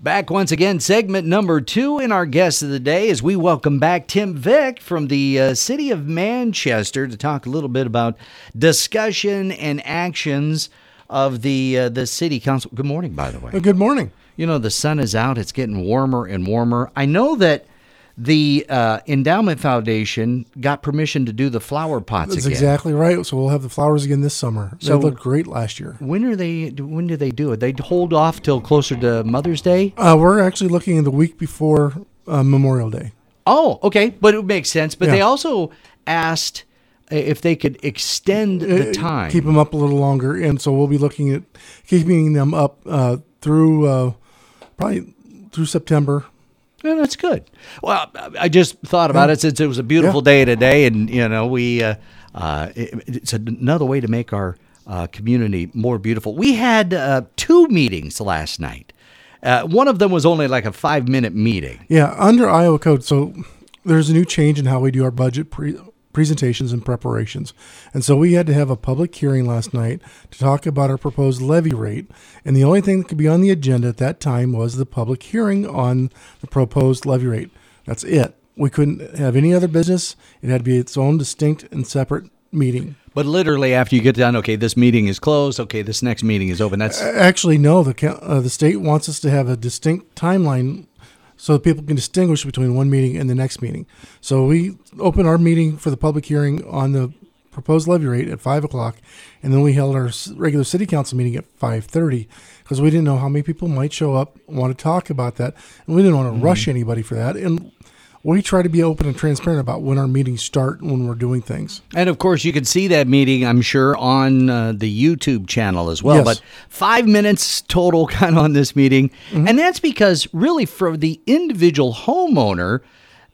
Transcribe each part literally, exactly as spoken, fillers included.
Back once again, segment number two in our guest of the day as we welcome back Tim Vick from the uh, city of Manchester to talk a little bit about discussion and actions of the uh, the city council. Good morning, by the way. Good morning. You know, the sun is out. It's getting warmer and warmer. I know that the uh, Endowment Foundation got permission to do the flower pots That's again. exactly right. So we'll have the flowers again this summer. So- They looked great last year. When are they? When do they do it? They hold off till closer to Mother's Day. Uh, we're actually looking in the week before uh, Memorial Day. Oh, okay, but it makes sense. But Yeah. they also asked if they could extend the Uh, time. Keep them up a little longer. And so we'll be looking at keeping them up uh, through uh, probably through September. Yeah, that's good. Well, I just thought about Yeah. it since it was a beautiful Yeah. day today, and you know, we uh, uh, it, it's another way to make our uh, community more beautiful. We had uh, two meetings last night. Uh, one of them was only like a five minute meeting. Yeah, under Iowa code. So there's a new change in how we do our budget pre- presentations and preparations. And so we had to have a public hearing last night to talk about our proposed levy rate. And the only thing that could be on the agenda at that time was the public hearing on the proposed levy rate. That's it. We couldn't have any other business. It had to be its own distinct and separate meeting. But literally, after you get done, okay, this meeting is closed. Okay, this next meeting is open. That's Actually, no. The ca- uh, the state wants us to have a distinct timeline so that people can distinguish between one meeting and the next meeting. So we opened our meeting for the public hearing on the proposed levy rate at five o'clock, and then we held our s- regular city council meeting at five thirty because we didn't know how many people might show up, want to talk about that, and we didn't want to Mm-hmm. rush anybody for that. And we try to be open and transparent about when our meetings start and when we're doing things. And of course, you can see that meeting, I'm sure, on uh, the YouTube channel as well. Yes. But five minutes total kind of on this meeting. And that's because really for the individual homeowner,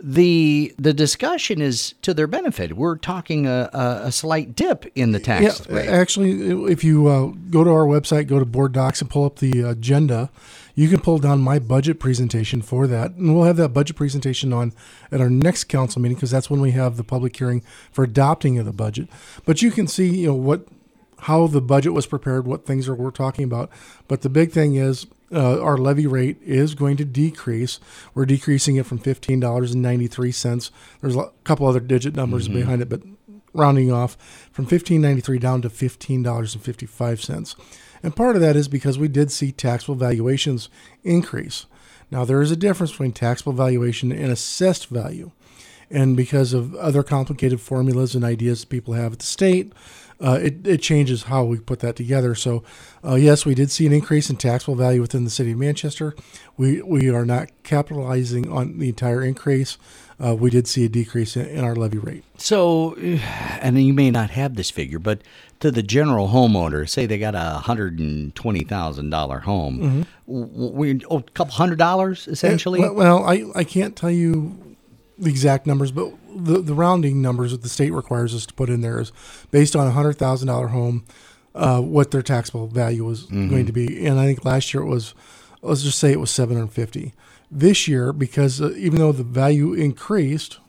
the the discussion is to their benefit. We're talking a, a, a slight dip in the tax Yeah, rate. actually, if you uh, go to our website, go to Board Docs and pull up the agenda, you can pull down my budget presentation for that. And we'll have that budget presentation on at our next council meeting because that's when we have the public hearing for adopting of the budget. But you can see, you know, what how the budget was prepared, what things are we're talking about. But the big thing is uh, our levy rate is going to decrease. We're decreasing it from fifteen dollars and ninety-three cents. There's a couple other digit numbers Mm-hmm. behind it, but rounding off from fifteen ninety-three down to fifteen dollars and fifty-five cents. And part of that is because we did see taxable valuations increase. Now, there is a difference between taxable valuation and assessed value. And because of other complicated formulas and ideas people have at the state, uh, it, it changes how we put that together. So, uh, yes, we did see an increase in taxable value within the city of Manchester. We we are not capitalizing on the entire increase. Uh, we did see a decrease in, in our levy rate. So, and you may not have this figure, but to the general homeowner, say they got a one hundred twenty thousand dollars home, mm-hmm. we, oh, a couple hundred dollars essentially? Well, well, I, I can't tell you the exact numbers, but the, the rounding numbers that the state requires us to put in there is based on a one hundred thousand dollars home, uh, what their taxable value was Mm-hmm. going to be. And I think last year it was, let's just say it was seven hundred fifty dollars. This year, because uh, even though the value increased,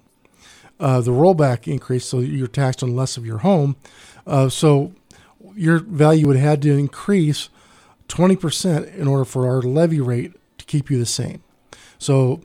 uh, the rollback increased, so you're taxed on less of your home. Uh, so your value would have had to increase twenty percent in order for our levy rate to keep you the same. So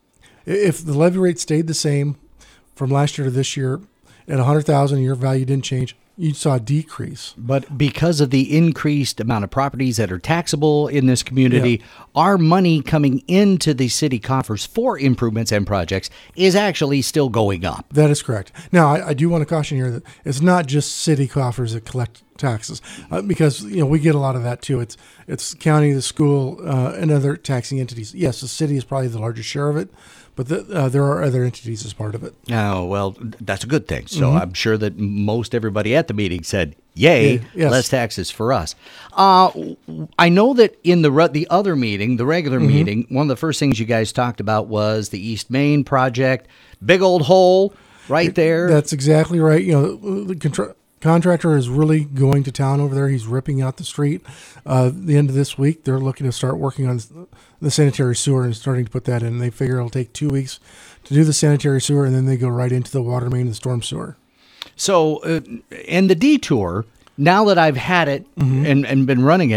if the levy rate stayed the same from last year to this year at one hundred thousand dollars, your value didn't change, you saw a decrease. But because of the increased amount of properties that are taxable in this community, Yeah. our money coming into the city coffers for improvements and projects is actually still going up. That is correct. Now, I, I do want to caution here that it's not just city coffers that collect taxes, uh, because you know we get a lot of that too. It's it's county, the school, uh, and other taxing entities. Yes, the city is probably the largest share of it, but the, uh, there are other entities as part of it. Oh, well, that's a good thing. So I'm sure that most everybody at the meeting said, yay, Yeah, yes. less taxes for us. Uh, I know that in the re- the other meeting, the regular meeting, one of the first things you guys talked about was the East Main project, big old hole right there. That's exactly right. You know, the contra- contractor is really going to town over there. He's ripping out the street. Uh, the end of this week, they're looking to start working on the sanitary sewer and starting to put that in. They figure it'll take two weeks to do the sanitary sewer, and then they go right into the water main and the storm sewer. So, uh, and the detour, now that I've had it and, and been running it,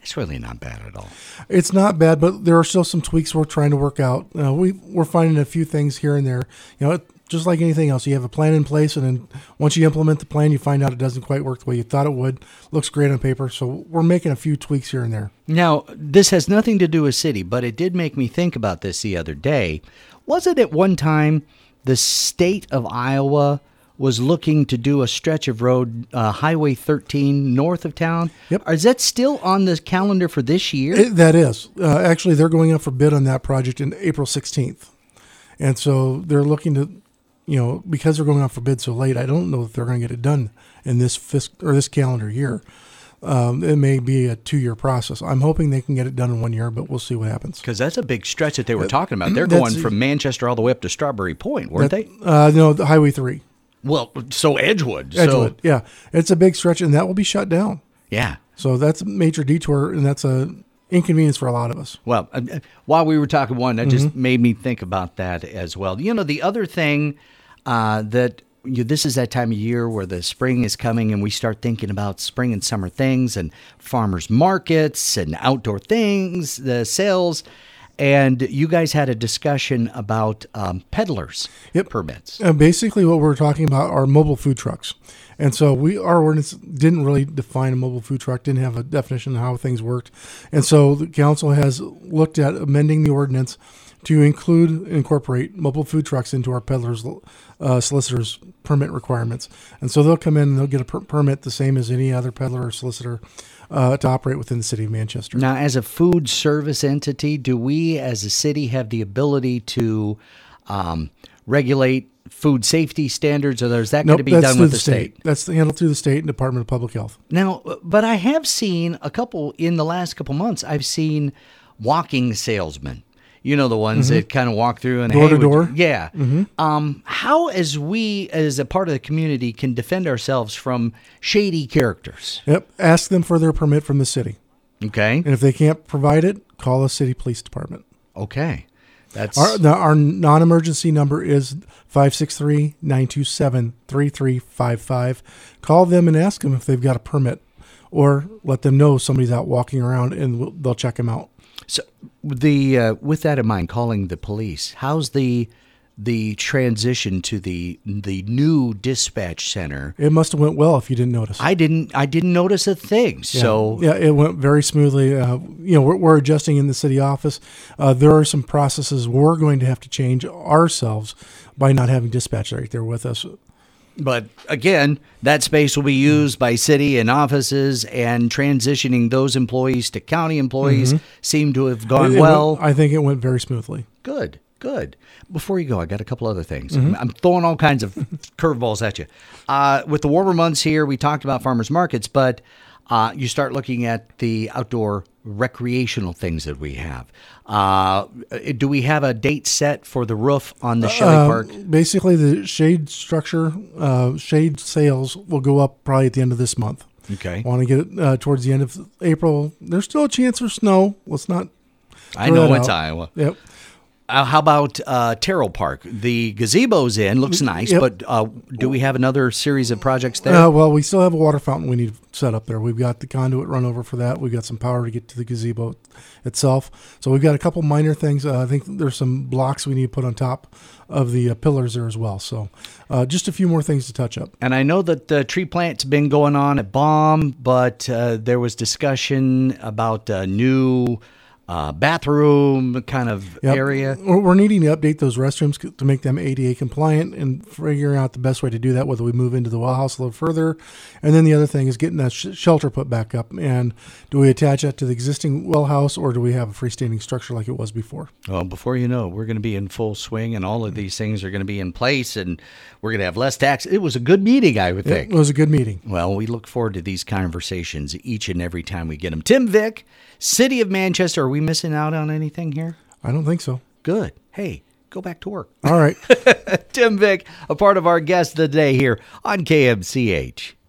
It's really not bad at all. It's not bad, but there are still some tweaks we're trying to work out. Uh, we we're finding a few things here and there. You know, it, just like anything else, you have a plan in place, and then once you implement the plan, you find out it doesn't quite work the way you thought it would. Looks great on paper, so we're making a few tweaks here and there. Now, this has nothing to do with city, but it did make me think about this the other day. Wasn't it one time the state of Iowa was looking to do a stretch of road, uh, Highway thirteen, north of town? Yep. Is that still on the calendar for this year? It, that is. Uh, actually, they're going up for bid on that project in April sixteenth. And so they're looking to, you know, because they're going out for bid so late, I don't know if they're going to get it done in this fisc or this calendar year. Um, it may be a two-year process. I'm hoping they can get it done in one year, but we'll see what happens. Because that's a big stretch that they were talking about. They're That's- going from Manchester all the way up to Strawberry Point, weren't That- they? Uh, no, the Highway three. Well, so Edgewood. Edgewood, So, yeah. It's a big stretch, and that will be shut down. yeah. So that's a major detour, and that's a inconvenience for a lot of us. Well, uh, while we were talking one, that just made me think about that as well. You know, the other thing uh, that you, this is that time of year where the spring is coming and we start thinking about spring and summer things and farmers markets and outdoor things, the sales. And you guys had a discussion about um, peddlers Yep. permits. Uh, basically, what we're talking about are mobile food trucks. And so we, our ordinance didn't really define a mobile food truck, didn't have a definition of how things worked. And so the council has looked at amending the ordinance to include, incorporate mobile food trucks into our peddlers, uh, solicitors permit requirements. And so they'll come in and they'll get a per- permit the same as any other peddler or solicitor uh, to operate within the city of Manchester. Now, as a food service entity, do we as a city have the ability to um, regulate food safety standards, or is that going Nope, to be that's done through with the the state? That's handled through the state and Department of Public Health. Now, but I have seen a couple in the last couple months. I've seen walking salesmen. You know, the ones that kind of walk through and Door hey, to would you- door? Yeah. Um, how, as we, as a part of the community, can defend ourselves from shady characters? Yep. Ask them for their permit from the city. Okay. And if they can't provide it, call the city police department. Okay. That's Our, the, our non-emergency number is five six three, nine two seven, three three five five. Call them and ask them if they've got a permit, or let them know somebody's out walking around and we'll, they'll check them out. So the uh, with that in mind, calling the police. How's the the transition to the the new dispatch center? It must have went well if you didn't notice. I didn't I didn't notice a thing. Yeah. So yeah, it went very smoothly. Uh, you know, we're, we're adjusting in the city office. Uh, there are some processes we're going to have to change ourselves by not having dispatch right there with us. But again, that space will be used by city and offices, and transitioning those employees to county employees seem to have gone It- it well. went- I think it went very smoothly. Good, good. Before you go, I got a couple other things. I'm, I'm throwing all kinds of curveballs at you. Uh, with the warmer months here, we talked about farmers markets, but uh, you start looking at the outdoor recreational things that we have. Uh, do we have a date set for the roof on the Shelley Uh, Park? Basically, the shade structure, uh, shade sales will go up probably at the end of this month. Okay. Want to get it uh, towards the end of April. There's still a chance for snow. Let's not. I throw know that it's out. Iowa. Yep. Uh, how about uh, Terrell Park? The gazebo's in, looks nice, Yep. but uh, do we have another series of projects there? Uh, well, we still have a water fountain we need set up there. We've got the conduit run over for that. We've got some power to get to the gazebo itself. So we've got a couple minor things. Uh, I think there's some blocks we need to put on top of the uh, pillars there as well. So uh, just a few more things to touch up. And I know that the tree plant's been going on at Baum, but uh, there was discussion about a new uh, bathroom kind of Yep. area. We're we're needing to update those restrooms c- to make them A D A compliant and figuring out the best way to do that, whether we move into the well house a little further. And then the other thing is getting that sh- shelter put back up. And do we attach that to the existing well house, or do we have a freestanding structure like it was before? Well, before you know it, we're going to be in full swing, and all of these things are going to be in place, and we're going to have less tax. It was a good meeting, I would think. It was a good meeting. Well, we look forward to these conversations each and every time we get them. Tim Vick, City of Manchester. Are we missing out on anything here? I don't think so. Good. Hey, go back to work. All right. Tim Vick, a part of our guest of the day here on K M C H.